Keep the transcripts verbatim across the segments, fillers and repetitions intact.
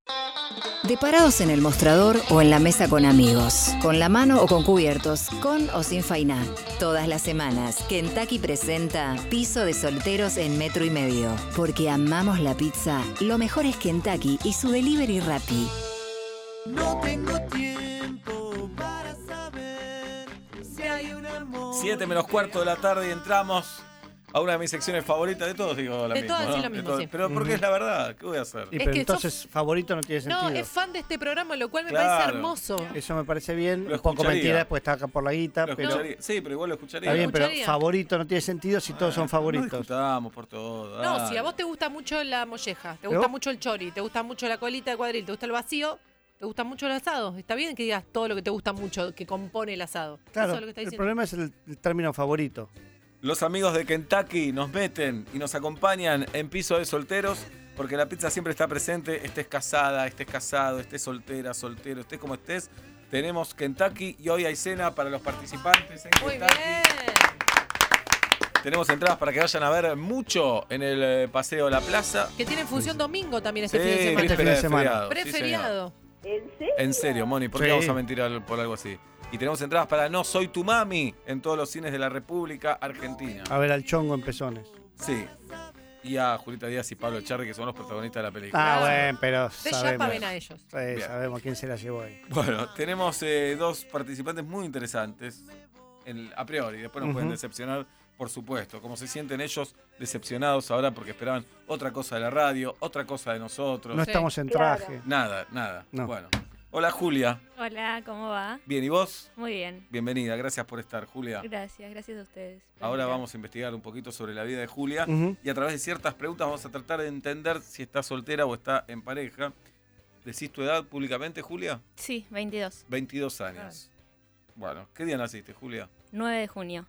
De parados en el mostrador o en la mesa con amigos, con la mano o con cubiertos, con o sin fainá. Todas las semanas, Kentucky presenta Piso de Solteros en Metro y Medio. Porque amamos la pizza, lo mejor es Kentucky y su delivery Rappi. No tengo tiempo para saber si hay un amor. Siete menos cuarto de la tarde y entramos a una de mis secciones favoritas de todos, digo la De misma, todas, sí, ¿no? lo mismo, De todos. sí. Pero porque Ujú. es la verdad, ¿qué voy a hacer? Y Es pero que entonces sos- favorito no tiene sentido. No, es fan de este programa, lo cual me Claro. parece hermoso. Eso me parece bien. Lo Un poco escucharía. mentira, pues está acá por la guita, Lo pero escucharía. Sí, pero igual lo escucharía. está bien, pero escucharía. favorito no tiene sentido si todos son No favoritos. discutamos por todo. No, dale. si a vos te gusta mucho la molleja, te Pero gusta vos- mucho el chori, te gusta mucho la colita de cuadril, te gusta el vacío, te gusta mucho el asado. Está bien que digas todo lo que te gusta mucho, que compone el asado. Claro, Eso es lo que está el diciendo. problema es el, el término favorito. Los amigos de Kentucky nos meten y nos acompañan en Piso de Solteros porque la pizza siempre está presente, estés casada, estés casado, estés soltera, soltero, estés como estés. Tenemos Kentucky y hoy hay cena para los participantes en Muy Kentucky. bien. Tenemos entradas para que vayan a ver mucho en el eh, Paseo de la Plaza. Que tienen función domingo también Sí, este fin de semana. Este fin víspera de de semana. feriado. sí, Preferiado. ¿En serio? En serio, Moni, ¿por qué Sí. vamos a mentir al- por algo así? Y tenemos entradas para No Soy Tu Mami en todos los cines de la República Argentina. A ver al chongo en pezones. Sí. Y a Julita Díaz y Pablo Cherry, que son los protagonistas de la película. Ah, Claro. bueno, pero De sabemos. Yapa ven a ellos. Sí, Bien. sabemos quién se la llevó ahí. Bueno, tenemos eh, dos participantes muy interesantes en- a priori. Después nos pueden Ujú. decepcionar, por supuesto. Como se sienten ellos decepcionados ahora porque esperaban otra cosa de la radio, otra cosa de nosotros. No Sí. estamos en Claro. traje. Nada, nada. No. Bueno. Hola, Julia. Hola, ¿cómo va? Bien, ¿y vos? Muy bien. Bienvenida, gracias por estar, Julia. Gracias, gracias a ustedes. Ahora vamos a investigar un poquito sobre la vida de Julia Ujú. y a través de ciertas preguntas vamos a tratar de entender si está soltera o está en pareja. ¿Decís tu edad públicamente, Julia? Sí, veintidós. veintidós años. Bueno, ¿qué día naciste, Julia? nueve de junio.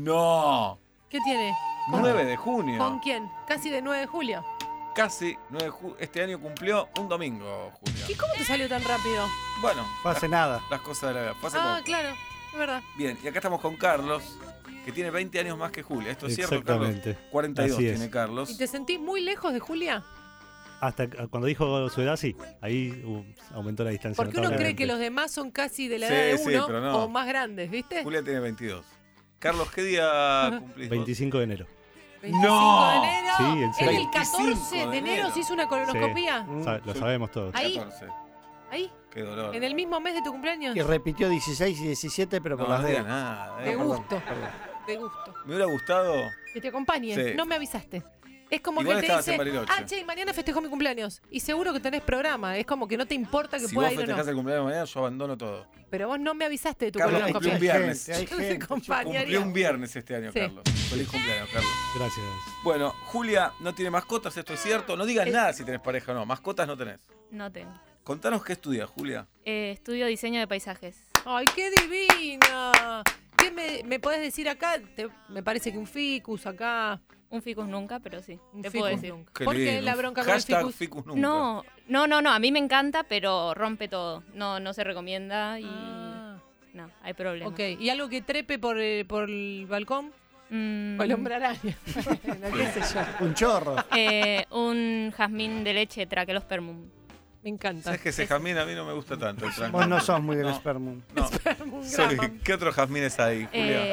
¡No! ¿Qué tiene? nueve de junio. ¿Con quién? Casi de nueve de julio. Casi nueve de junio. Este año cumplió un domingo, Julia. ¿Y cómo te salió tan rápido? Bueno, Fue hace nada. las cosas de la vida. Fue hace Ah, poco. claro, es verdad. Bien, y acá estamos con Carlos, que tiene veinte años más que Julia. ¿Esto es cierto, Carlos? Exactamente. cuarenta y dos Así es. tiene Carlos. ¿Y te sentís muy lejos de Julia? Hasta cuando dijo su edad, sí. Ahí uh, aumentó la distancia. Porque uno cree notablemente. que los demás son casi de la Sí, edad de sí, uno pero no. o más grandes, ¿viste? Julia tiene veintidós. Carlos, ¿qué día cumplís vos? veinticinco de enero. veinticinco ¡No! de enero. Sí, en serio. ¿El catorce veinticinco de de enero enero. se hizo una colonoscopía? Mm. Sa- lo sabemos todos. Ahí. catorce. Ahí, Qué dolor. en el mismo mes de tu cumpleaños. Y repitió dieciséis y diecisiete, pero por No, las no diga D. nada. De eh. gusto. De gusto. Me hubiera gustado. Que te acompañe. Sí. No me avisaste. Es como Igual que te estabas en dice, Bariloche. ah, che, mañana festejo mi cumpleaños. Y seguro que tenés programa. Es como que no te importa que Si pueda vos ir o festejás no. el cumpleaños mañana, yo abandono todo. Pero vos no me avisaste de tu Carlos, colonoscopia. cumplió un viernes. Hay Yo te gente. acompañaría. Cumplió un viernes este año, Sí. Carlos. Feliz cumpleaños, Carlos. Gracias. Bueno, Julia no tiene mascotas, esto es cierto. No digas Eh. nada si tenés pareja o no. Mascotas no tenés. No tengo. Contanos qué estudias, Julia. Eh, estudio diseño de paisajes. ¡Ay, qué divina! ¿Qué me, me podés decir acá? Te- me parece que un ficus acá. Un ficus nunca, pero sí. Un te ficus puedo decir. nunca. Qué ¿Por qué lindo. la bronca con el Hashtag ficus? ficus nunca. No, no, no, no. A mí me encanta, pero rompe todo. No, no se recomienda y Ah, no, hay problemas. ok. ¿Y algo que trepe por, eh, por el balcón? Mm, ¿O el hombre araña? Bueno, qué sé yo. Un chorro. eh, un jazmín de leche traquelospermum. Me encanta. ¿Sabes que ese jazmín a mí no me gusta tanto? el Vos tranquilo? no sos muy del No. Spermum. No. Un Sorry, grama. ¿qué otros jazmines hay, Julia?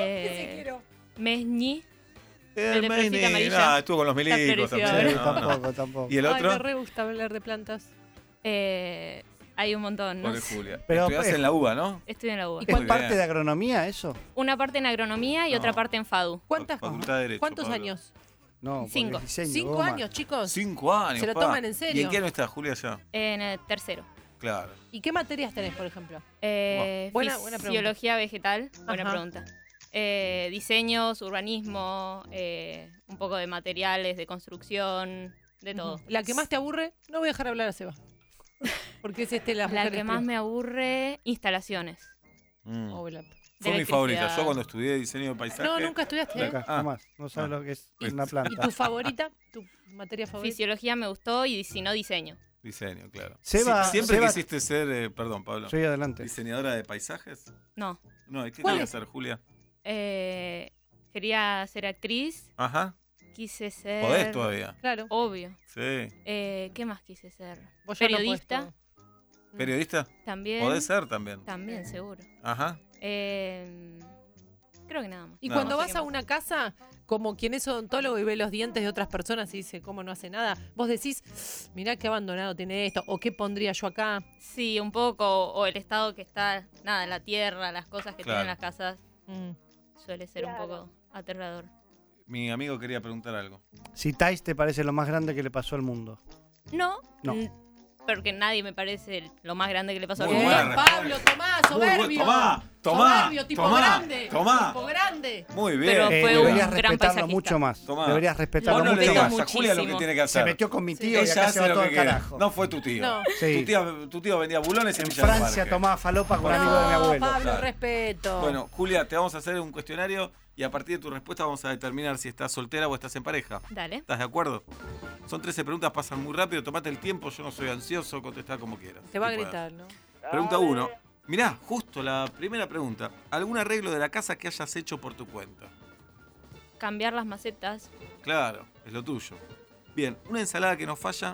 Eh, Mesñi. Eh, el de florcita Maini. amarilla. Ah, estuvo con los Está milicos floreció también. Sí, ahora. No, no. tampoco, tampoco. ¿Y el Ay, otro? me re gusta hablar de plantas. Eh, hay un montón. No Pobre sé. Julia. Pero, Estudiás eh, en la UBA, ¿no? Estudio en la U B A. ¿Y ¿Es Muy parte bien. de agronomía eso? Una parte en agronomía y No. otra parte en FADU. ¿Cuántas, Facultad de Derecho, ¿Cuántos Pablo. años? No, porque Cinco. es diseño, ¿Cinco goma. años, chicos? Cinco años. ¿Se lo pa. toman en serio? ¿Y en qué año está Julia ya? En el tercero. Claro. ¿Y qué materias tenés, por ejemplo? Eh, Buena- buena pregunta. fisiología vegetal, buena Ajá. pregunta. Eh, diseños, urbanismo, eh, un poco de materiales, de construcción, de todo. ¿La que más te aburre? No voy a dejar hablar a Seba. Porque es este la La que más me aburre, instalaciones. Mm. Oh, la- Fue mi electricidad. favorita. Yo cuando estudié diseño de paisaje. No, nunca estudiaste. ¿eh? Acá, Ah. jamás. No sabes Ah. lo que es Pues- una ¿Y planta. tu favorita? ¿Tu materia favorita? Fisiología me gustó y si no, diseño. Diseño, claro. Seba- Sie- ¿Siempre Seba- quisiste ser, eh, perdón, Pablo, Soy adelante. diseñadora de paisajes? No. No, ¿y qué ¿Cuál querías es? ser, Julia? Eh, quería ser actriz, Ajá. quise ser... Podés todavía. Claro. Obvio. Sí. Eh, ¿Qué más quise ser? Vos ya no podés Periodista. todo. ¿Periodista? También. Podés ser también. También, seguro. Ajá. Eh, creo que nada más. Y Nada cuando más. vas a una casa, como quien es odontólogo y ve los dientes de otras personas y dice, ¿cómo no hace nada? Vos decís, mirá qué abandonado tiene esto, o qué pondría yo acá. Sí, un poco. O el estado que está, nada, la tierra, las cosas que Claro. tienen las casas. Mm. Suele ser un poco aterrador. Mi amigo quería preguntar algo. Si Thais te parece lo más grande que le pasó al mundo. No. No. n- Porque nadie me parece lo más grande que le pasó Muy al Bien, buena mundo. respuesta. Pablo, tomá, Muy bueno. soberbio. Tomá, tomá, Soberbio, tipo tomá, grande. tomá. Tipo grande. Muy bien. Pero Eh, fue un deberías gran respetarlo paisajista. mucho más. Tomá. Deberías Vos respetarlo no le mucho digas más. a Julia lo que muchísimo. tiene que hacer. Se metió con mi tío y Ella acá se hace va lo todo que el quiere. carajo. No fue tu tío. No. Sí. Tu, tía- tu tío vendía bulones en En Villa del Francia Parque. tomaba falopa con un No, amigo de mi abuelo. Pablo, Claro. respeto. Bueno, Julia, te vamos a hacer un cuestionario y a partir de tu respuesta vamos a determinar si estás soltera o estás en pareja. Dale. ¿Estás de acuerdo? Son trece preguntas, pasan muy rápido, tomate el tiempo, yo no soy ansioso, contestar como quieras. Te va a Y puedas. gritar, ¿no? Pregunta uno. Mirá, justo la primera pregunta. ¿Algún arreglo de la casa que hayas hecho por tu cuenta? Cambiar las macetas. Claro, es lo tuyo. Bien, una ensalada que no falla.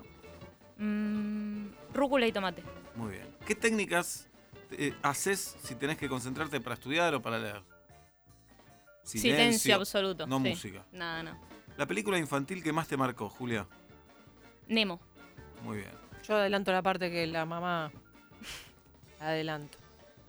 mm, rúcula y tomate. Muy bien. ¿Qué técnicas eh, haces si tenés que concentrarte para estudiar o para leer? Silencio, absoluto. no sí. música. Nada, no. La película infantil que más te marcó, Julia. Nemo. Muy bien. Yo adelanto la parte que la mamá... Adelanto.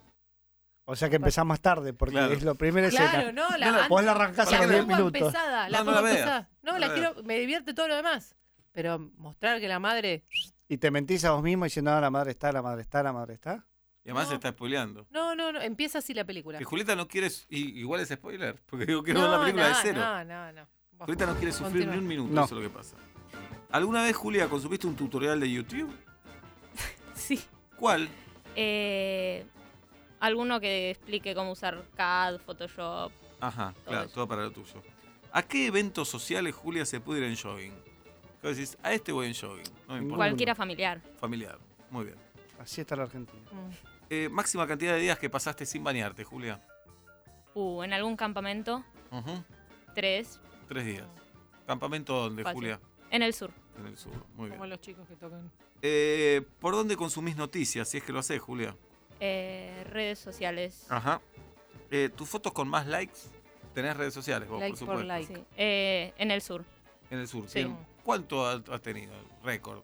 O sea que empezás más tarde, porque Claro. es lo primera escena. Claro, no, la, No, no, vos la arrancás a la los diez pongo minutos. empezada, la No, no pongo la veas. empezada. No, No la la quiero, me divierte todo lo demás. Pero mostrar que la madre... Y te mentís a vos mismo diciendo, no, la madre está, la madre está, la madre está. Y además No. se está spoileando. No, no, no, empieza así la película. Que Julieta no quiere... y- igual es spoiler, porque digo, quiero no, ver la película no, de cero. No, no, no. Vos, Julieta no quiere sufrir continúa. ni un minuto, No. eso es lo que pasa. ¿Alguna vez, Julia, consumiste un tutorial de YouTube? Sí. ¿Cuál? Eh, alguno que explique cómo usar C A D, Photoshop. Ajá, Todo claro, eso. todo para lo tuyo. ¿A qué eventos sociales, Julia, se puede ir en jogging? ¿Qué decís? A este voy en jogging, no me importa. Cualquiera familiar. Familiar, muy bien. Así está la Argentina. Mm. Eh, máxima cantidad de días que pasaste sin bañarte, Julia. Uh, en algún campamento, Ujú, tres. Tres días. ¿Campamento dónde, Fácil. Julia? En el sur. En el sur, muy Como bien. los chicos que tocan. Eh, ¿Por dónde consumís noticias, si es que lo haces, Julia? Eh, redes sociales. Ajá. Eh, ¿Tus fotos con más likes? Tenés redes sociales, vos, Like por por supuesto. like. Sí. Eh, en el sur. En el sur, Sí. ¿sí? ¿Cuánto has has tenido? Récord.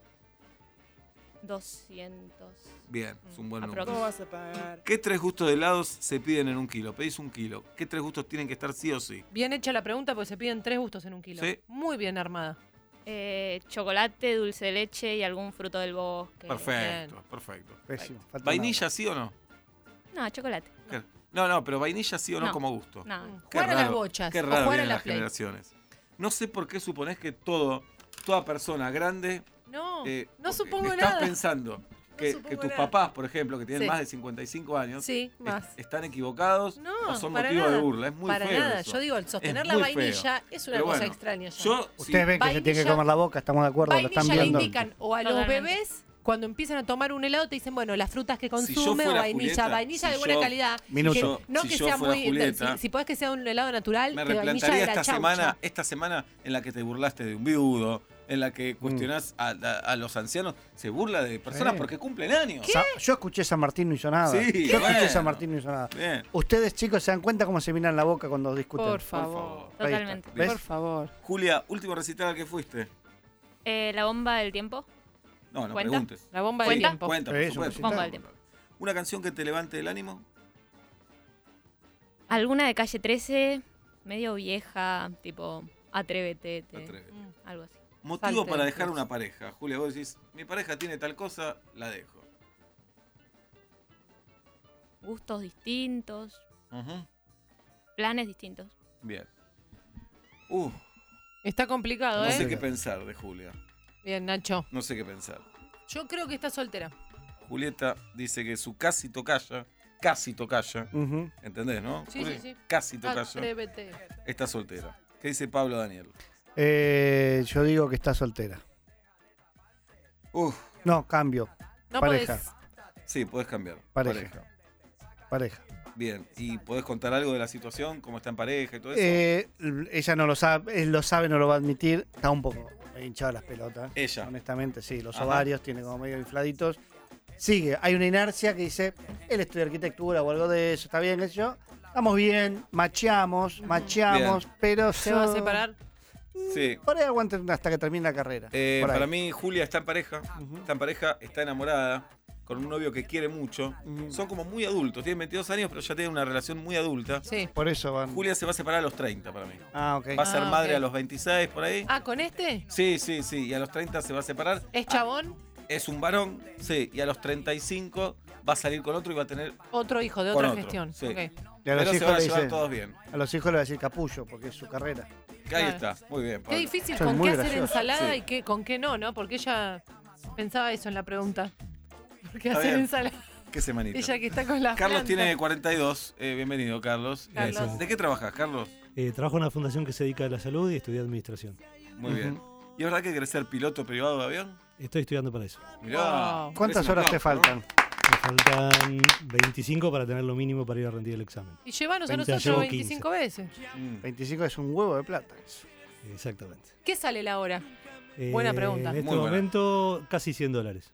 doscientos. Bien, es un buen Aprox. número. vas a pagar? ¿Qué tres gustos de helados se piden en un kilo? Pedís un kilo. ¿Qué tres gustos tienen que estar sí o sí? Bien hecha la pregunta porque se piden tres gustos en un kilo. Sí. Muy bien armada. Eh, chocolate, dulce de leche y algún fruto del bosque. Perfecto, perfecto. Pésimo. falta ¿Vainilla sí o no? No, chocolate. ¿Qué? No, no, pero vainilla sí o no, No. como gusto. No. Qué Jugar a las raro, bochas. Qué o raro jugar a vienen la las play. generaciones. No sé por qué suponés que todo, toda persona grande... No, eh, no porque supongo estás nada. pensando que, supongo que tus nada. papás, por ejemplo, que tienen Sí. más de cincuenta y cinco años, Sí, est- más. están equivocados No, o son para motivo nada. de burla. Es muy Para feo nada. eso. Yo digo, el sostener Es la muy vainilla feo. es una Pero cosa bueno, extraña. ya. Yo, Ustedes sí, ven que se tiene que Vainilla- comer la boca, estamos de acuerdo, lo Vainilla están le viendo. indican, o a los Totalmente. bebés, cuando empiezan a tomar un helado, te dicen, bueno, las frutas que yo consume o fuera vainilla. Julieta, vainilla si de buena yo- calidad. Minuto. Que- yo- no si que yo sea fuera muy. Julieta, si, si podés que sea un helado natural, me que vainilla replantaría de la esta chaucha. semana, esta semana en la que te burlaste de un viudo, en la que cuestionás a, a- a los ancianos, se burla de personas Sí. porque cumplen años. Sa- Yo escuché San Martín, no hizo nada. Sí, Yo bueno. escuché San Martín, no hizo nada. Bien, Ustedes, chicos, ¿se dan cuenta cómo se miran la boca cuando discuten? Por por favor. favor. Ahí está. Totalmente. ¿Ves? Por favor. Julia, último recital al que fuiste. Eh, la bomba del tiempo. No, no ¿Cuenta? preguntes. La bomba del ¿Cuenta? tiempo. Cuenta, por Sí, es un supuesto. recital. Bomba del tiempo. Una canción que te levante el ánimo. Alguna de calle trece, medio vieja, tipo Atrévete, te- Atrévete. Mm. algo así. Motivo Salte, para dejar pues. una pareja. Julia, vos decís, mi pareja tiene tal cosa, la dejo. Gustos distintos, Ujú. planes distintos. Bien. Uh, Está complicado, no ¿eh? sé qué pensar de Julia. Bien, Nacho. No sé qué pensar. Yo creo que está soltera. Julieta dice que su casi tocaya, casi tocaya, Ujú. ¿entendés, no? Sí, Juli? sí, sí. Casi tocaya, Atrévete. está soltera. ¿Qué dice Pablo Daniel? Eh, yo digo que está soltera. Uf, No, cambio. No Pareja. podés. sí, podés cambiar. Pareja. Pareja. Bien. ¿Y podés contar algo de la situación? ¿Cómo está en pareja y todo eso? Eh, ella no lo sabe, él lo sabe, no lo va a admitir. Está un poco hinchado las pelotas. Ella. Honestamente, sí. Los Ajá. ovarios tiene como medio infladitos. sigue. Hay una inercia que dice, él estudia arquitectura o algo de eso, está bien, qué sé yo. Estamos bien, macheamos, macheamos, pero... ¿Se va a so- separar? Sí. Por ahí aguanten hasta que termine la carrera. Eh, Por ahí. para mí, Julia está en pareja. Ujú. Está en pareja, está enamorada, con un novio que quiere mucho. Ujú. Son como muy adultos. Tienen veintidós años, pero ya tienen una relación muy adulta. Sí. Por eso van. Julia se va a separar a los treinta para mí. Ah, ok. Va a ser Ah, madre ok. a los veintiséis, por ahí. Ah, ¿con este? Sí, sí, sí. Y a los treinta se va a separar. ¿Es chabón? Es un varón, sí. Y a los treinta y cinco va a salir con otro y va a tener... Otro hijo de Con otra otro, gestión. sí. Ok. Y a los Pero se hijos van a le llevar dicen- todos bien. A los hijos le va a decir capullo, porque es su carrera. Que ahí Claro. está. Muy bien, Qué Pablo. difícil Eso es con muy qué hacer gracioso. ensalada Sí. y qué, con qué no, ¿no? Porque ella pensaba eso en la pregunta. ¿Por qué Está hacer bien. ensalada? Qué semanita. Ella que está con la Carlos tiene cuarenta y dos. Eh, bienvenido, Carlos. Carlos. Eh, ¿De qué trabajas, Carlos? Eh, trabajo en una fundación que se dedica a la salud y estudié administración. Muy Ujú. bien. ¿Y es verdad que querés ser piloto privado de avión? Estoy estudiando para eso. Mirá. Wow. ¿Cuántas parece un horas te aplauso, faltan? Me faltan veinticinco para tener lo mínimo para ir a rendir el examen. Y llévanos a veinte, nosotros llevo veinticinco veces. ¿no? Mm. veinticinco es un huevo de plata. Exactamente. ¿Qué sale la hora? Eh, Buena pregunta. En este Muy buena. momento, casi cien dólares.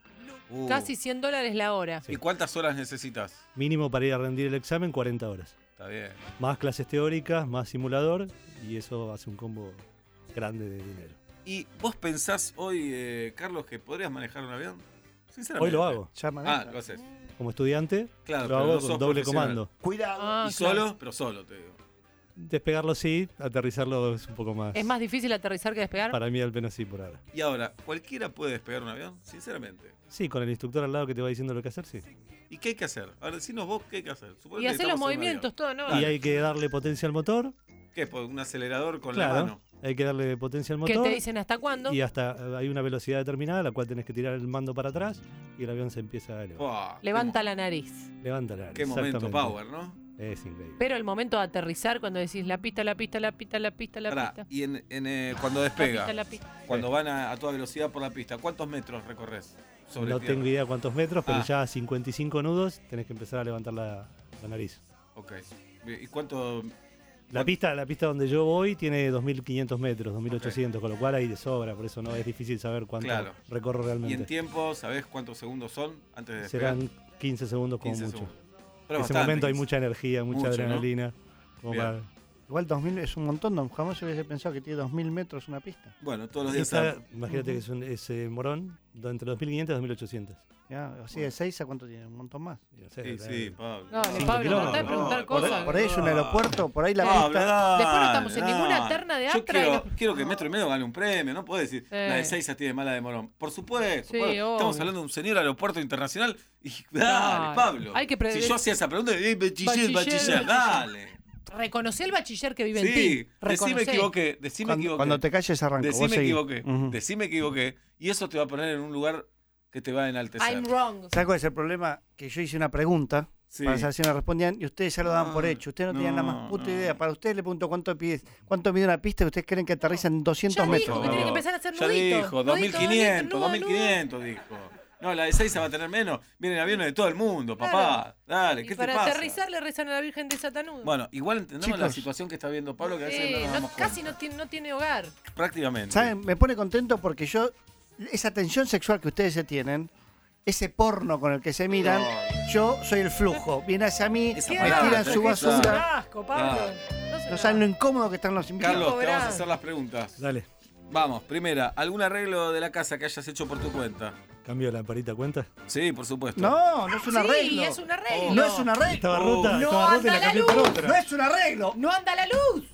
Uh. Casi cien dólares la hora. ¿Y cuántas horas necesitas? Mínimo para ir a rendir el examen, cuarenta horas. Está bien. Más clases teóricas, más simulador, y eso hace un combo grande de dinero. ¿Y vos pensás hoy, eh, Carlos, que podrías manejar un avión? Sinceramente. Hoy lo hago. Ya maneja. Ah, lo haces. Como estudiante, Claro, lo pero hago no con sos doble profesional. comando. Cuidado. Ah, y claro. solo, pero solo, te digo. Despegarlo sí, aterrizarlo es un poco más. ¿Es más difícil aterrizar que despegar? Para mí al menos sí por ahora. Y ahora, ¿cualquiera puede despegar un avión? Sinceramente. Sí, con el instructor al lado que te va diciendo lo que hacer, sí. ¿Y qué hay que hacer? Ahora, decinos vos qué hay que hacer. Suponete Y que hacer los estamos en un movimientos, todo, ¿no? Dale. Y hay que darle potencia al motor. avión. ¿Qué? ¿Por un acelerador con la Claro, mano? hay que darle potencia al Que motor. te dicen hasta cuándo. Y hasta eh, hay una velocidad determinada a la cual tenés que tirar el mando para atrás y el avión se empieza a elevar. Buah, Levanta qué, la nariz. Levántala. mo- Qué momento exactamente. power, ¿no? Es increíble. Pero el momento de aterrizar, cuando decís la pista, la pista, la pista, la pista, la Pará, pista. y en, en, eh, cuando La despega, pista, la pista. cuando van a, a toda velocidad por la pista, ¿cuántos metros recorres? Sobre No tierra? tengo idea cuántos metros, pero Ah. ya a cincuenta y cinco nudos tenés que empezar a levantar la, la nariz. Ok. ¿Y cuánto? La pista, la pista donde yo voy tiene dos mil quinientos metros, dos mil ochocientos, con lo cual hay de sobra, por eso no es difícil saber cuánto Claro. recorro ¿Y en realmente. tiempo, sabés cuántos segundos son antes de despegar? Serán quince segundos como quince mucho. segundos. En Pero ese bastante, momento hay quince. mucha energía, mucha Mucho, ¿no? adrenalina. como Bien. para- Igual dos mil es un montón, no, jamás hubiese pensado que tiene dos mil metros una pista. Bueno, todos los días. Esa- sal- imagínate que es un ese morón do- entre dos mil quinientos y dos mil ochocientos. ¿Ya? Así de seis a cuánto tiene, un montón más. No sé, Sí, eh, sí, Pablo. Dale, Cinco Pablo, kilómetros. tratá de preguntar No, Por, cosas. por ahí es un aeropuerto, por ahí la Pablo, pista. dale, Después no estamos en ninguna dale. terna de Yo Astra y quiero, no- quiero que Metro y Medio gane un premio, no puedes decir Sí. la de Seiza tiene mala de Morón. Por supuesto, Sí, Pablo, estamos obvio. hablando de un señor aeropuerto internacional y dale, Dale. Pablo. Hay que pre- si yo hacía esa pregunta, eh, bachiller, Bachiller, bachiller, dale. Reconocí al bachiller que vive en Sí, ti. decime Reconocé. equivoqué, decime Cuando, equivoqué. cuando te calles arranco. vos Decime seguí. equivoqué, Ujú. decime equivoqué. Y eso te va a poner en un lugar que te va a enaltecer. I'm wrong. ¿Sabes cuál es el problema? Que yo hice una pregunta Sí. para saber si me respondían y ustedes ya lo daban por Ah, hecho. Ustedes no, tenían la no, más puta no. idea. Para ustedes le pregunto cuánto pide, cuánto mide una pista y ustedes creen que aterrizan doscientos Ya metros. dijo que tiene que empezar a hacer Ya nuditos. dijo, dos mil Nudito, quinientos, nudito, dos mil quinientos dijo. No, la de Seiza va a tener menos. Vienen aviones de todo el mundo, papá. Dale, Y ¿qué te para pasa? aterrizar le rezan a la Virgen de Satanudo. Bueno, igual entendemos la Chicos. situación que está viendo Pablo, que a veces Sí, no nos no- damos casi cuenta. no tiene, no tiene hogar. Prácticamente. ¿Saben? Me pone contento porque yo, esa tensión sexual que ustedes se tienen, ese porno con el que se miran, No. yo soy el flujo. Viene hacia mí, Esa me parada, tiran tenés su que basura. usar. asco, Pablo. Ah. No saben lo incómodo que están los invitados. Carlos, te Cobrá. vamos a hacer las preguntas. Dale, Vamos, primera, ¿algún arreglo de la casa que hayas hecho por tu cuenta? cambio la lamparita cuenta. Sí, por supuesto. No, no es un Sí, arreglo. es un arreglo. No es un arreglo. Estaba Oh. rota, No estaba rota y anda la la cambié por luz. otra. No es un arreglo. No anda la luz.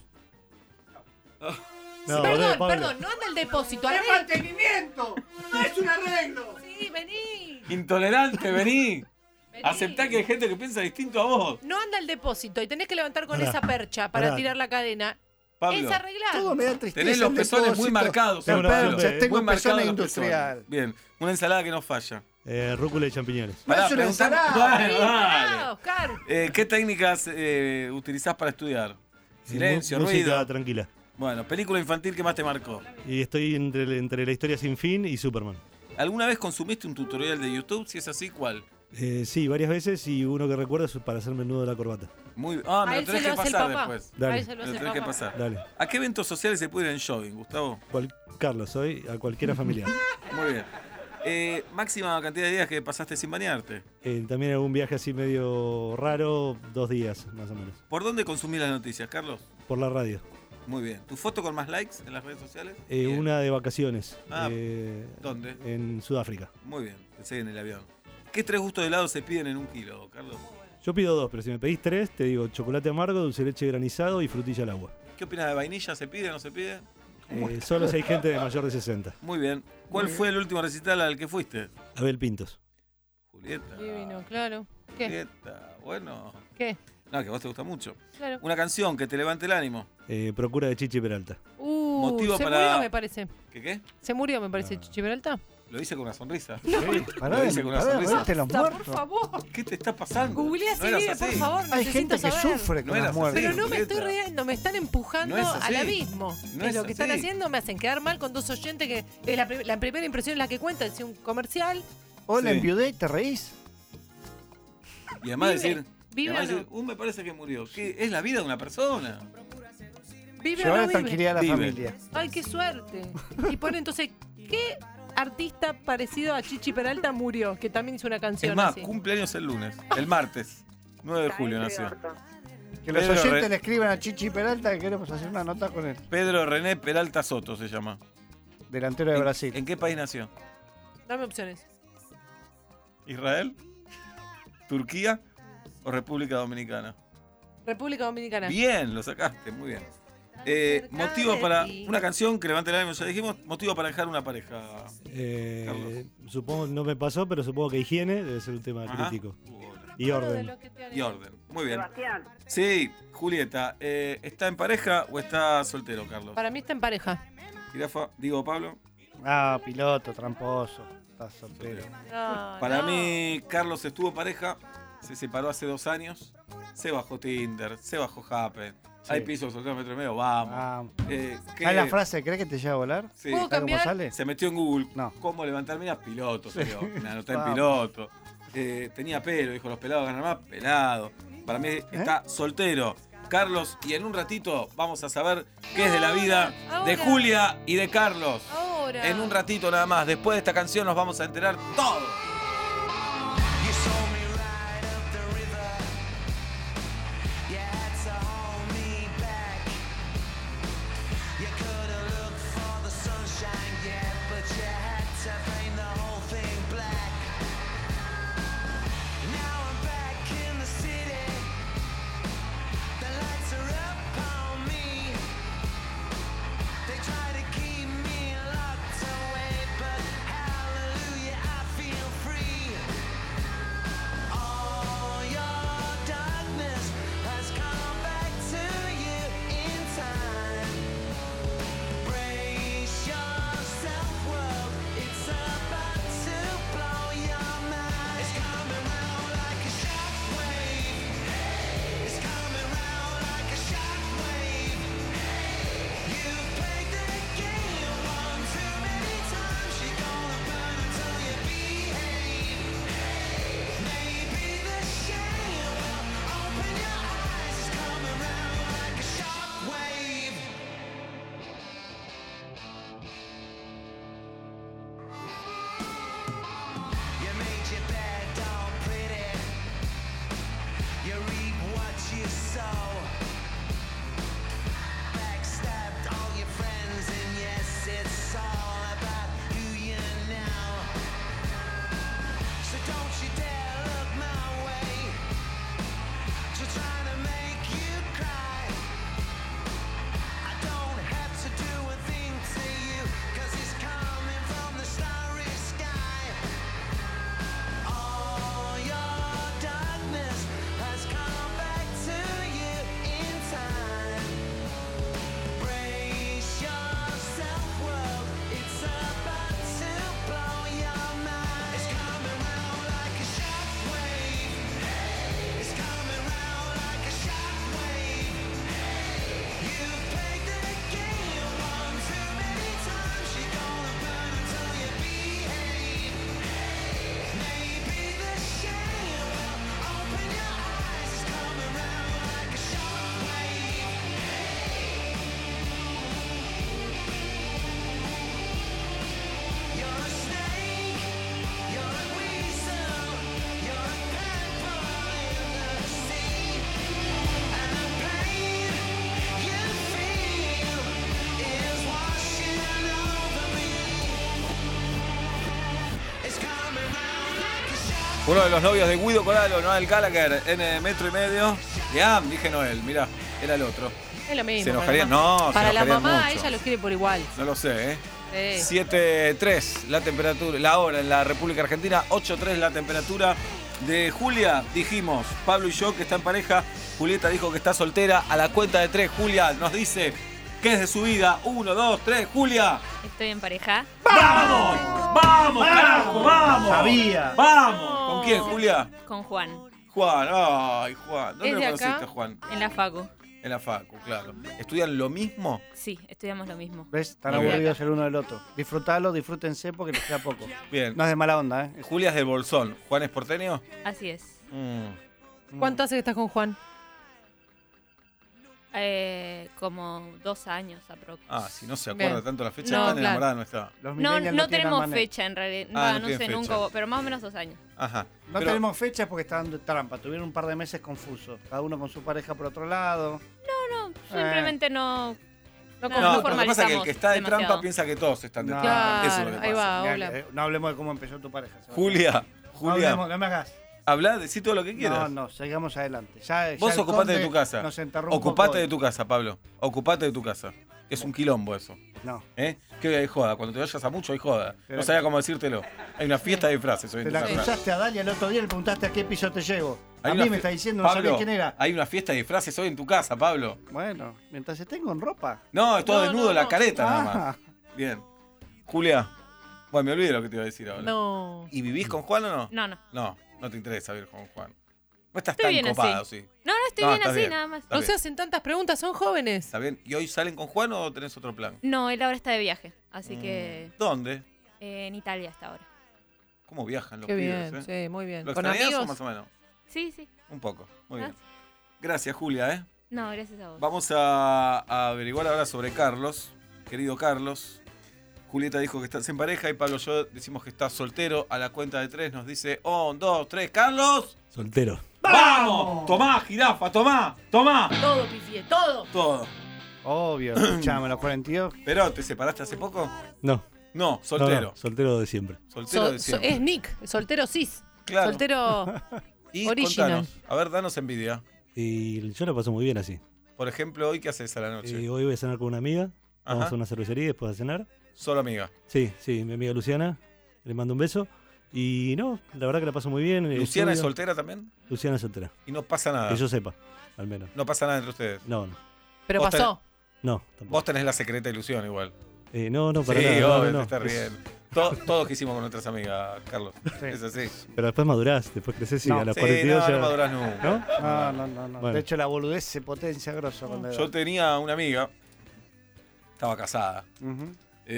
No, volvé, perdón, Pablo. perdón, no anda el depósito. ¡Es Arreglo. mantenimiento! ¡No es un arreglo! Sí, vení. Intolerante, vení. Vení. Aceptá que hay gente que piensa distinto a vos. No anda el depósito y tenés que levantar con Pará, esa percha para pará. tirar la cadena. Pablo, Es arreglar. Todo me da tristeza. tenés los el pezones muy depósito. marcados. La Tengo Pablo. una- percha, tengo Muy marcados pezones los industrial. pezones. Bien, una ensalada que no falla. Eh, rúcula y champiñones. No Pará, es una preguntá- ensalada. Bueno, Sí, dale. pará, Oscar. Eh, ¿Qué técnicas eh, utilizás para estudiar? Silencio, Mu- música ruido. tranquila. Bueno, película infantil que más te marcó. Y estoy entre, entre la historia sin fin y Superman. ¿Alguna vez consumiste un tutorial de YouTube? Si es así, ¿cuál? Eh, sí, varias veces y uno que recuerdo es para hacerme el nudo de la corbata. Muy Ah, me A lo él tenés se que lo hace el pasar papá. después. Dale. A él se lo Me hace lo el tenés que papá. pasar. Dale. ¿A qué eventos sociales se puede ir en jogging, Gustavo? Cual- Carlos, soy a cualquiera familiar. Muy bien. Eh, máxima cantidad de días que pasaste sin bañarte. Eh, también algún viaje así medio raro, dos días más o menos. ¿Por dónde consumís las noticias, Carlos? Por la radio. Muy bien. ¿Tu foto con más likes en las redes sociales? Eh, Bien. una de vacaciones. Ah, eh, ¿dónde? En Sudáfrica. Muy bien, pensé en el avión. ¿Qué tres gustos de helado se piden en un kilo, Carlos? Yo pido dos, pero si me pedís tres, te digo chocolate amargo, dulce de leche granizado y frutilla al agua. ¿Qué opinas de vainilla? ¿Se pide o no se pide? Eh, solo si hay gente de mayor de sesenta. Muy bien. ¿Cuál fue el último recital al que fuiste? Abel Pintos. Julieta. Divino, claro. ¿Qué? Julieta, bueno. ¿Qué? No, que a vos te gusta mucho. Claro. Una canción que te levante el ánimo. Eh, procura de Chichi Peralta. Uh, Motivo se para- murió, me parece. ¿Qué qué? Se murió, me parece, Chichi Peralta. Lo hice con una sonrisa. Pará Lo de, hice con una pará de sonrisa. reírte los Basta, por muertos. favor. ¿Qué te está pasando? Googlea si No eras vive, por así. favor. Hay necesito gente que saber. sufre No con eras las muertes. Pero no me Julieta. estoy riendo, me están empujando No es así. al abismo. No Y es lo que están así. haciendo me hacen quedar mal con dos oyentes que es la, pri- la primera impresión es la que cuenta, es un comercial. Hola, Sí. enviudé y te reís. Y además Vive, decir, y vive además o no. decir, uh, me parece que murió. ¿Qué? Es la vida de una persona. Vive o Llevar no la vive. tranquilidad a la Vive. familia. Ay, qué suerte. Y pone entonces, ¿qué artista parecido a Chichi Peralta murió? Que también hizo una canción Es más, así. cumpleaños el lunes, el martes, nueve de julio nació. Que los Pedro oyentes Re- le escriban a Chichi Peralta que queremos hacer una nota con él. Pedro René Peralta Soto se llama. Delantero de ¿En- Brasil. ¿En qué país nació? Dame opciones. ¿Israel? ¿Turquía? ¿O República Dominicana? República Dominicana. Bien, lo sacaste, muy bien. Eh, Cerca motivo de para ti. una canción que levante el ánimo, ya dijimos, motivo para dejar una pareja. Eh, supongo, no me pasó, pero supongo que higiene debe ser un tema Ajá. crítico. Uh, Y Todo de orden. lo que te haría. Y orden, muy bien. Sí, Julieta, eh, ¿está en pareja o está soltero, Carlos? Para mí está en pareja. Jirafa, digo Pablo. Ah, piloto, tramposo. Estás soltero. No, Para no. mí, Carlos estuvo en pareja, se separó hace dos años, se bajó Tinder, se bajó Happen. Sí. Hay pisos solteros metro y medio, vamos. Ah, Eh, ¿qué? ¿sabes la frase? ¿Crees que te lleva a volar? Sí. ¿Puedo ¿Sabes cómo cambiar? sale? Se metió en Google. No. ¿Cómo levantar minas? Piloto, salió. Nah, no está en Vamos. piloto. Eh, tenía pelo, dijo, los pelados ganan más, pelado. Para mí ¿Eh? está soltero. Carlos, y en un ratito vamos a saber qué es de la vida de Ahora. Julia y de Carlos. Ahora. En un ratito nada más. Después de esta canción nos vamos a enterar todo. They try to keep me locked away, but hallelujah, I feel Uno de los novios de Guido Coralo, Noel Gallagher, en eh, metro y medio. Ya, dije Noel, mirá, era el otro. Es lo mismo. Se para enojaría, la mamá. no, se Para la enojarían mamá, mucho. ella lo quiere por igual. No lo sé, ¿eh? Sí. siete tres la temperatura, la hora en la República Argentina, ocho tres la temperatura de Julia. Dijimos, Pablo y yo que está en pareja, Julieta dijo que está soltera. A la cuenta de tres, Julia nos dice qué es de su vida. Uno, dos, tres, Julia. Estoy en pareja. ¡Vamos! ¡Vamos, carajo! ¡Vamos! Sabía. ¡Vamos! ¿Con quién, Julia? Con Juan. Juan, ay, Juan. ¿Dónde ¿Es lo de conociste, acá? Juan? En la Facu. En la Facu, claro. ¿Estudian lo mismo? Sí, estudiamos lo mismo. ¿Ves? Están Muy bien. aburridos el uno del otro. Disfrutalo, disfrútense porque les queda poco. Bien. No es de mala onda, ¿eh? Julia es del Bolsón. ¿Juan es porteño? Así es. Mm. ¿Cuánto hace que estás con Juan? Eh, como dos años aproximadamente. Ah, si no se acuerda Bien. tanto la fecha, No, tan claro. enamorada no está. Los No, millennials no tienen tenemos alma negra. fecha en realidad. Ah, Va, no no, tienen sé, fecha. nunca, hubo- pero más o menos dos años. Ajá. No Pero- tenemos fechas porque estaban de trampa. Tuvieron un par de meses confusos. Cada uno con su pareja por otro lado. No, no, simplemente no. No, No, con- No, no lo que pasa es que el formalizamos que está de demasiado. trampa piensa que todos están de No. trampa. Eso es lo que Claro, ahí pasa. va, Mirá, hola. que, eh, no hablemos de cómo empezó tu pareja. Sebastián. Julia, No, Julia, hablemos, no me hagas. habla, decí todo lo que quieras. No, no, sigamos adelante. Ya, Vos ya el ocupate de conde tu casa. Nos enterró un Ocupate poco de hoy. tu casa, Pablo. Ocupate de tu casa. Es un quilombo eso. No. ¿Eh? Que hay joda. Cuando te vayas a mucho hay joda. Pero- No sabía cómo decírtelo. Hay una fiesta de disfraces hoy en Te tu la casa. cruzaste a Dalia el otro día y le preguntaste a qué piso te llevo. Hay A una mí me fi- está diciendo, no Pablo, sabía quién era. Hay una fiesta de disfraces hoy en tu casa, Pablo. Bueno, mientras esté con ropa. No, es todo No, desnudo no, la no. careta nada Ah. más. Bien. Julia. Bueno, me olvidé lo que te iba a decir ahora. No. ¿Y vivís con Juan o no? No, no. No, no te interesa vivir con Juan. No estás Estoy tan bien copado, así. sí. No, no, estoy No, bien estás así, bien. nada más. Está No bien. se hacen tantas preguntas, son jóvenes. ¿Está bien? ¿Y hoy salen con Juan o tenés otro plan? No, él ahora está de viaje. Así Mm. que ¿Dónde? eh, en Italia hasta ahora. ¿Cómo viajan los Qué pibes? bien, eh? sí, muy bien. ¿Lo ¿Con extrañás o amigos? más o menos? Sí, sí. Un poco. Muy Ah. bien. Gracias, Julia, ¿eh? No, gracias a vos. Vamos a, a averiguar ahora sobre Carlos, querido Carlos. Julieta dijo que estás en pareja y Pablo y yo decimos que estás soltero. A la cuenta de tres nos dice, un, dos, tres, ¡Carlos! Soltero. ¡Vamos! ¡Tomá, jirafa, tomá, tomá! Todo, pifié, todo. Todo. Obvio, escuchame, los cuarenta y dos. ¿Pero te separaste hace poco? No. No, no, soltero. no, soltero de siempre. Soltero So- de so- siempre. es Nick, soltero cis. Claro. Soltero. Y original. contanos, a ver, danos envidia. Y yo la paso muy bien así. Por ejemplo, ¿hoy qué haces a la noche? Eh, hoy voy a cenar con una amiga. Vamos Ajá. a una cervecería después de cenar. Solo amiga. Sí, sí, mi amiga Luciana. Le mando un beso. Y no, la verdad que la paso muy bien. eh, ¿Luciana es estudio. soltera también? Luciana es soltera. Y no pasa nada. Que yo sepa, al menos. No pasa nada entre ustedes. No, no. Pero Vos pasó. No, tampoco. Vos tenés la secreta ilusión igual. Eh, no, no, para sí, nada. no, obvio, no, te está no. riendo. To- Todos que hicimos con nuestras amigas, Carlos. Sí. Es así. Pero después madurás, después creces y No. a los Sí, cuarenta y dos no, ya... no madurás nunca. ¿No? No, no, no. no. Bueno. De hecho, la boludez se potencia grosso con la edad. Yo tenía una amiga, estaba casada. Ujú.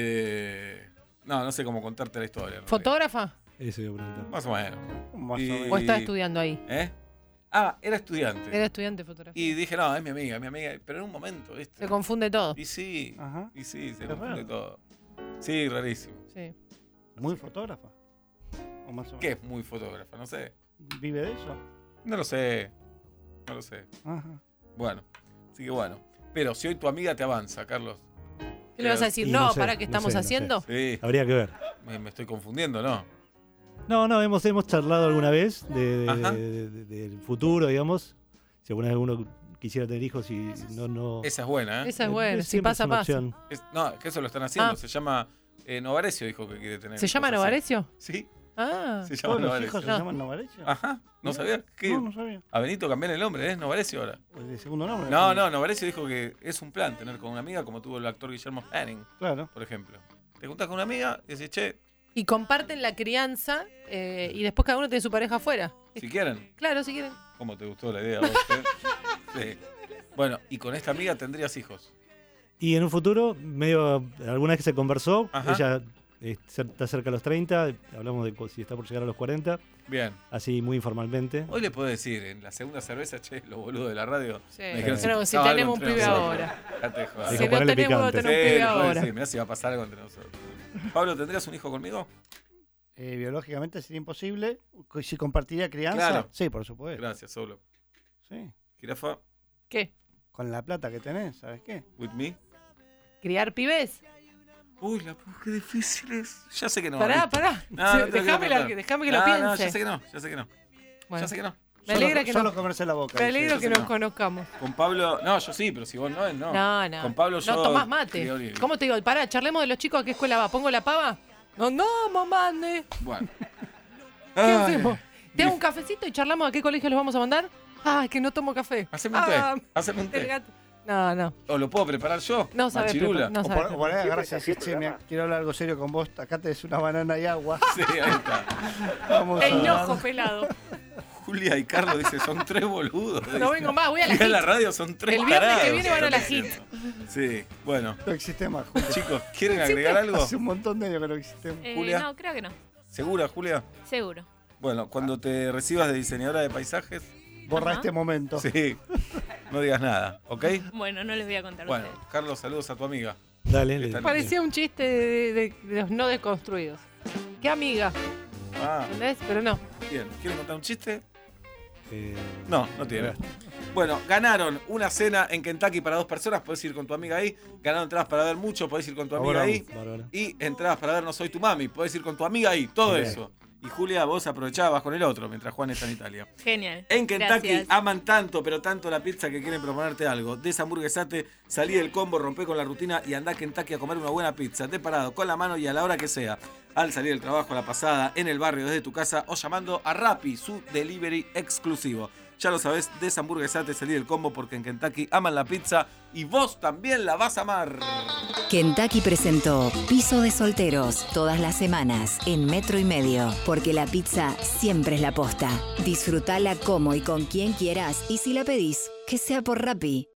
Eh, no, no sé cómo contarte la historia. en realidad. ¿Fotógrafa? Eso iba a preguntar. Más o menos. Más Y- o menos. ¿O está estudiando ahí? ¿Eh? Ah, era estudiante. Era estudiante de fotografía. Y dije, no, es mi amiga, es mi amiga. Pero en un momento, ¿viste? Se confunde todo. Y sí, Ajá. y sí, se Qué confunde raro. todo. Sí, rarísimo. Sí. Muy fotógrafa. O más o menos. ¿Qué es muy fotógrafa? No sé. ¿Vive de eso? No lo sé. No lo sé. Ajá. Bueno, así que bueno. Pero si hoy tu amiga te avanza, Carlos. ¿Qué le vas a decir? Y No, no sé, ¿para qué no estamos sé, no sé. haciendo? Sí, Habría que ver. me, me estoy confundiendo, ¿no? No, no, hemos, hemos charlado alguna vez de- de- Ajá. de- de- del futuro, digamos. Si alguna vez alguno quisiera tener hijos y no... no Esa es buena, ¿eh? Esa es buena. Si siempre pasa, es una pasa. opción. Es- no, que eso lo están haciendo. Ah. Se llama eh, Novarecio, dijo que quiere tener. ¿Se llama hijos así. Novarecio? Sí, Ah. se llama ¿Todos los Novarecio. hijos se No. llaman Novarecio? Ajá, ¿no Mira. sabías? ¿Qué? No, no sabía. A Benito cambiar el nombre, ¿es Novarecio ahora? Pues de segundo nombre. No, no, Novarecio dijo que es un plan tener con una amiga como tuvo el actor Guillermo Fanning, Claro. por ejemplo. Te juntás con una amiga y decís, che, Y comparten la crianza eh, y después cada uno tiene su pareja afuera. si quieren. Claro, si quieren. ¿Cómo te gustó la idea a vos? eh? Sí. Bueno, y con esta amiga tendrías hijos. Y en un futuro, medio, alguna vez que se conversó, Ajá. ella eh, cer- está cerca de los treinta, hablamos de co- si está por llegar a los cuarenta, Bien. así muy informalmente. Hoy le puedo decir, en la segunda cerveza, che, los boludos de la radio. Sí. me dijeron Pero si pasaba algo tenemos un entre pibe nosotros. ahora. Ya te jodas. Dijo, Si no ponele tenemos, picante. tenemos un Sí, pibe le puedo ahora. decir, mirá si va a pasar algo entre nosotros. Pablo, ¿tendrías un hijo conmigo? Eh, biológicamente sería imposible. Si compartiría crianza. Claro. Sí, por supuesto. Gracias, solo. Sí. Jirafa, ¿Qué? Con la plata que tenés, ¿sabes qué? with me. ¿Criar pibes? Uy, la qué difícil es. Ya sé que no. Pará, ¿viste? pará. No, no te lo quiero Déjame preguntar. que, déjame que no, lo piense. No, ya sé que no, ya sé que no. Bueno, Ya sé que no. me alegra solo, que solo nos, comerse la boca. me dice. alegro que sé nos no. conozcamos. Con Pablo, no, yo sí, pero si vos no, no. No, no. Con Pablo yo. No tomás mate. priori- ¿Cómo te digo? Pará, charlemos de los chicos a qué escuela va. ¿Pongo la pava? No, no, mamá, ne. Bueno. ¿Qué Ay, hacemos? ¿Te hago un cafecito y charlamos a qué colegio los vamos a mandar? Ah, que no tomo café. Haceme un té. Ah, Haceme un el té. gato. No, no. ¿O lo puedo preparar yo? No sabes Machirula. preparar, no O sabes por, por ahí agarras y decís, che, mira, quiero hablar algo serio con vos. Acá te des una banana y agua. Sí, ahí está. Vamos a El hablar. ojo pelado. Julia y Carlos dice, son tres boludos. No vengo más, voy a la Y en la hit. radio son tres El viernes que tarados. viene van a la hit. Sí, bueno. No existe más, Julia. Chicos, ¿quieren agregar algo? Hace un montón de años que no existemos. Eh, Julia. No, creo que no. ¿Segura, Julia? Seguro. Bueno, cuando te recibas de diseñadora de paisajes, Borra Ajá. este momento. sí, no digas nada, ¿ok? Bueno, no les voy a contar a Bueno, ustedes. Carlos, saludos a tu amiga. Dale, le- Está- Parecía un chiste de, de- de los no deconstruidos. ¿Qué amiga? Ah, ¿Entendés? Pero no. bien. ¿Quieren contar un chiste? eh, No, no tiene. Bueno, ganaron una cena en Kentucky para dos personas, podés ir con tu amiga ahí. Ganaron entradas para ver mucho, podés ir con tu amiga Ahora, ahí. bárbaro. Y entradas para ver No Soy Tu Mami, podés ir con tu amiga ahí, todo Bien. eso. Y Julia, vos aprovechabas con el otro mientras Juan está en Italia. Genial. En Kentucky Gracias. aman tanto, pero tanto la pizza que quieren proponerte algo. Deshamburguesate, salí del combo, rompé con la rutina y andá a Kentucky a comer una buena pizza. Te parado, con la mano y a la hora que sea. Al salir del trabajo, a la pasada, en el barrio, desde tu casa o llamando a Rappi, su delivery exclusivo. Ya lo sabés, deshamburguesate, salí del combo porque en Kentucky aman la pizza y vos también la vas a amar. Kentucky presentó Piso de Solteros todas las semanas en Metro y Medio, porque la pizza siempre es la posta. Disfrutala como y con quien quieras y si la pedís, que sea por Rappi.